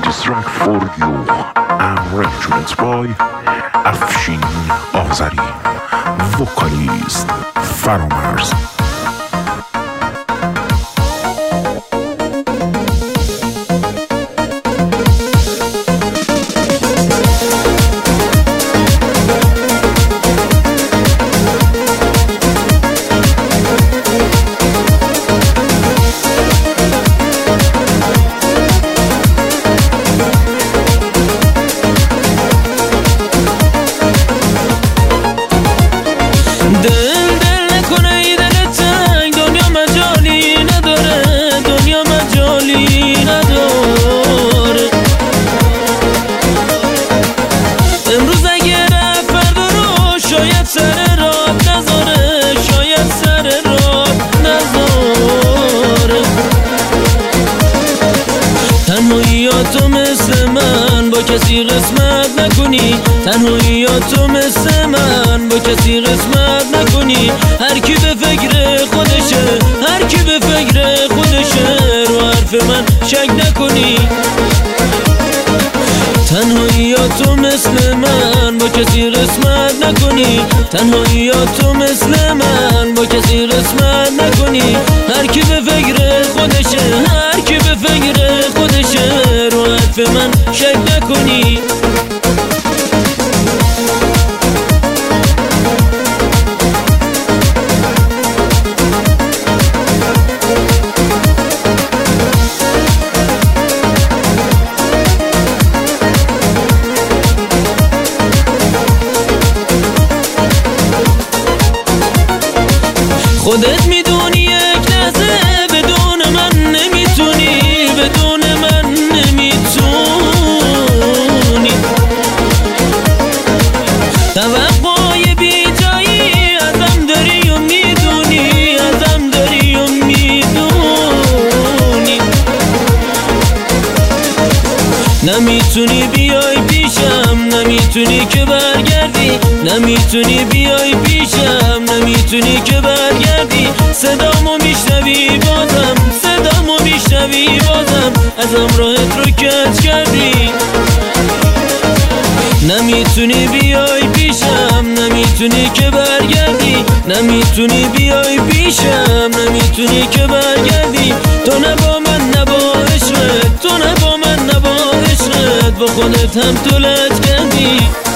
This track for you, arrangements by افشین آذری، وکالیست فرامرز. تنهاییاتو مثل من با کسی قسمت نکنی، تنهاییاتو مثل من با کسی قسمت نکنی. هر کی به فکر خودشه، هر کی به فکر خودشه، رو حرف من شک نکنی. تنهاییاتو مثل من با کسی قسمت نکنی، تنهاییاتو مثل من با کسی قسمت نکنی. هر کی به فکر خودشه، هر کی به فکر خودشه، رو حرف من شک نکنی. خودت میدونی یک لحظه بدون من نمیتونی، بدون من نمیتونی. توقعای بی جایی ازم داری و میدونی، ازم داری و میدونی. نمیتونی بیای پیشم، نمیتونی که برگردی، نمیتونی بیای پیشم، نمیتونی که برگردی. صدامو میشنوی بازم، صدامو میشنوی بازم، ازم راهت رو کج کردی. نمیتونی بیای پیشم، نمیتونی که برگردی، نمیتونی بیای پیشم، نمیتونی که برگردی. تو نه با من نه با عشقت، تو نه با من نه با عشقت، با خودت هم تو لج کردی.